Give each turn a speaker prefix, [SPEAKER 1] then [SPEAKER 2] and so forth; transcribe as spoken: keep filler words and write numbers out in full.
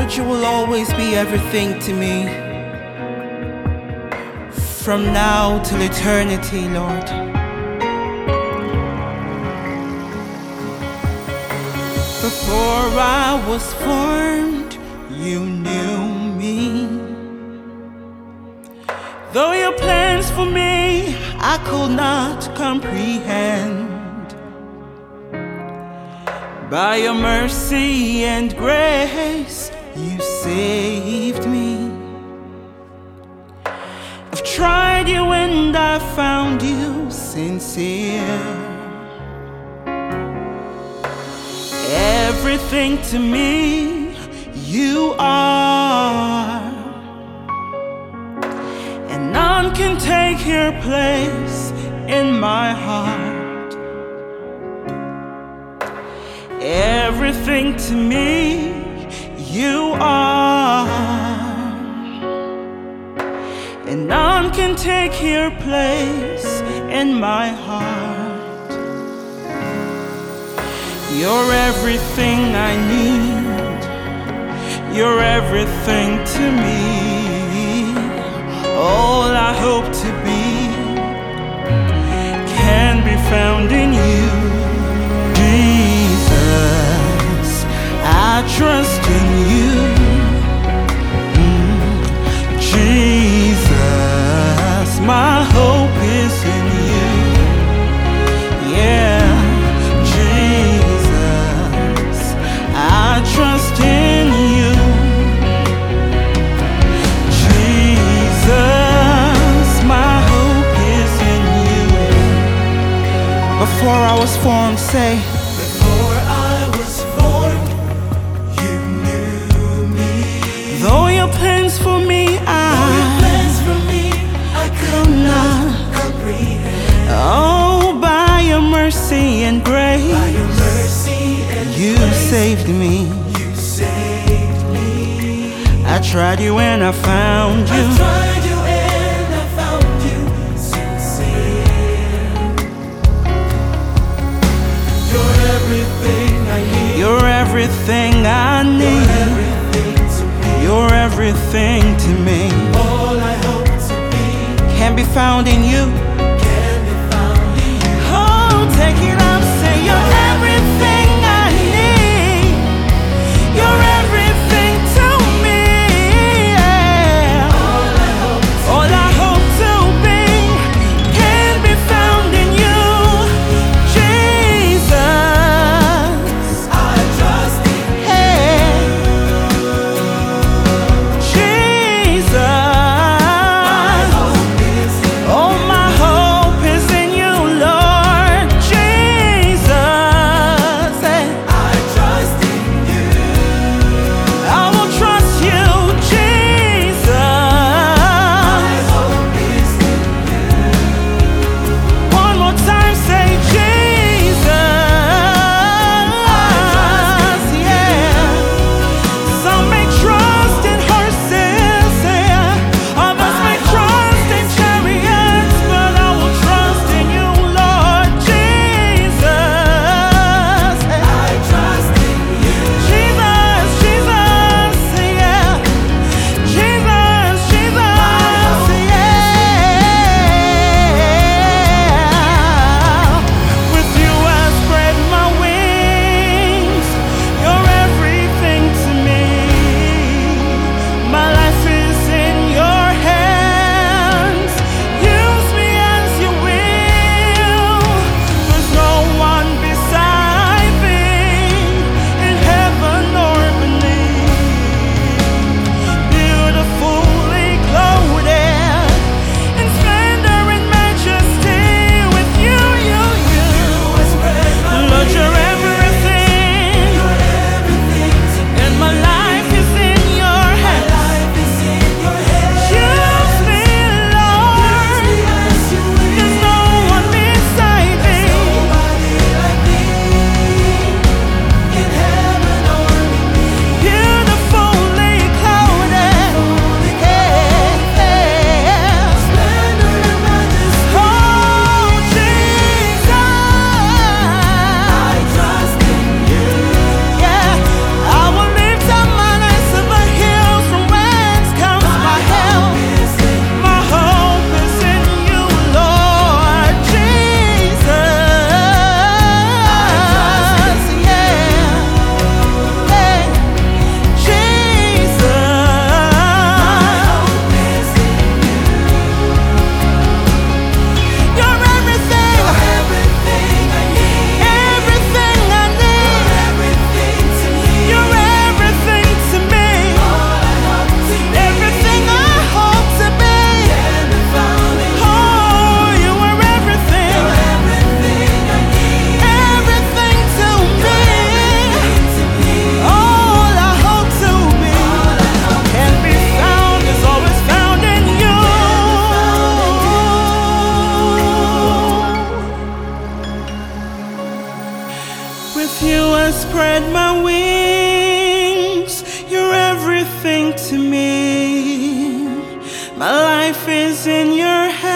[SPEAKER 1] Lord, you will always be everything to me. From now till eternity, Lord. Before I was formed, you knew me. Though your plans for me I could not comprehend, by your mercy and grace you saved me. I've tried you and I found you sincere. Everything to me you are, and none can take your place in my heart. Everything to me you are, and none can take your place in my heart. You're everything I need, you're everything to me. All I hope to be can be found in you. Jesus, I trust in you. Mm. Jesus, my hope is in you. Yeah, Jesus, I trust in you. Jesus, my hope is in you. Before I was formed, say,
[SPEAKER 2] before I was formed, you knew me.
[SPEAKER 1] though your plans for me I,
[SPEAKER 2] Your plans for me I could not comprehend.
[SPEAKER 1] oh, by your mercy and grace,
[SPEAKER 2] By your mercy and
[SPEAKER 1] you
[SPEAKER 2] grace,
[SPEAKER 1] saved me.
[SPEAKER 2] you saved me.
[SPEAKER 1] I tried you and I found
[SPEAKER 2] I
[SPEAKER 1] you.
[SPEAKER 2] tried you and I found you sincere. You're everything I need.
[SPEAKER 1] You're everything I
[SPEAKER 2] You're
[SPEAKER 1] need.
[SPEAKER 2] everything to me.
[SPEAKER 1] You're everything to me.
[SPEAKER 2] All I hope to be
[SPEAKER 1] Can be found in you.
[SPEAKER 2] can be found in you.
[SPEAKER 1] Oh, take it up, say you're everything I need. You're everything to me. Yeah.
[SPEAKER 2] All I hope to
[SPEAKER 1] All I hope to be can be found in you. Jesus,
[SPEAKER 2] I trust in
[SPEAKER 1] hey. Jesus,
[SPEAKER 2] hope is in
[SPEAKER 1] oh, my hope is in you, Lord. Jesus. spread my wings. You're everything to me. My life is in your hands.